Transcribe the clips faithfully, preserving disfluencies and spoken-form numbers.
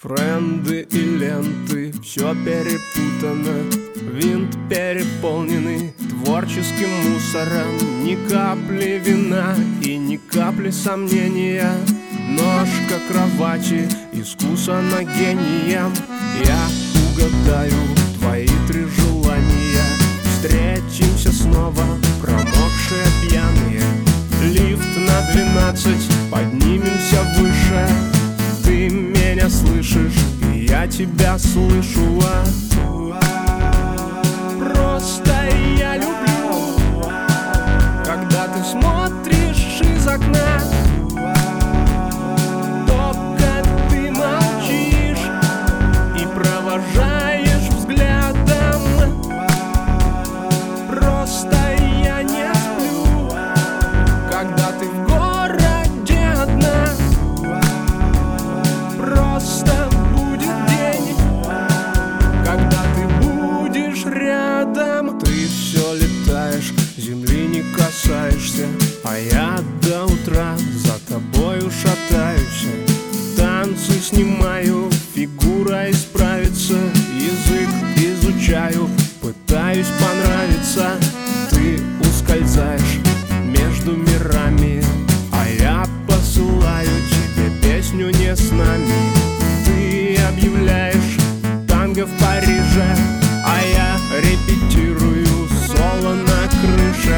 Френды и ленты, все перепутано, винт переполненный творческим мусором. Ни капли вина и ни капли сомнения. Ножка кровати искусана гением. Я угадаю твои три желания. Встретимся снова, промокшие пьяные. Лифт на двенадцать, поднимемся выше. Ты меня слышишь, и я тебя слышу. Просто я люблю, когда ты смотришь из окна. Только ты молчишь и провожаешь взглядом. Просто я не сплю, когда ты в городе одна. Просто будет день, когда ты будешь рядом. Ты все летаешь, земли не касаешься, а я до утра за тобою шатаюсь. Танцы снимаю, фигура исправится. Язык изучаю, пытаюсь понравиться. Ты ускользаешь между мирами, а я посылаю тебе песню не с нами. Ты объявляешь танго в Париже, а я репетирую соло на крыше.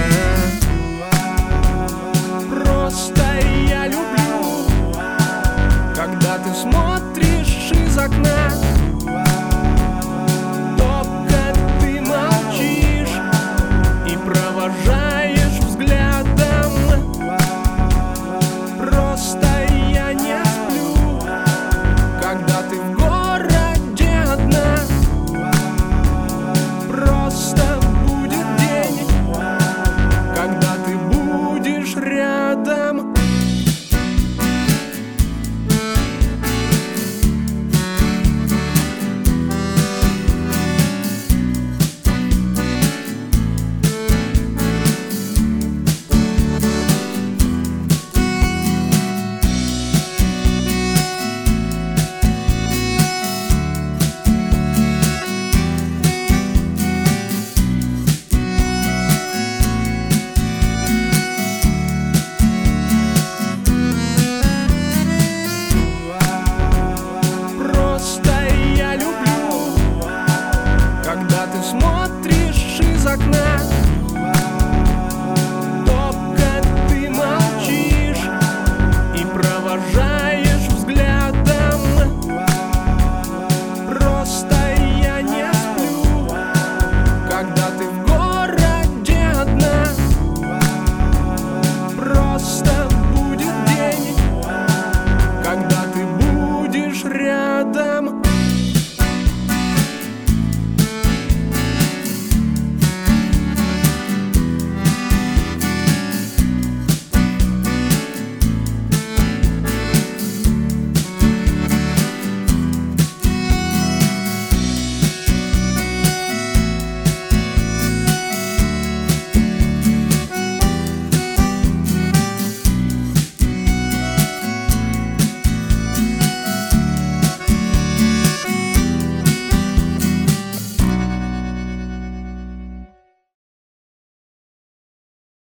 Просто я люблю, когда ты смотришь из окна.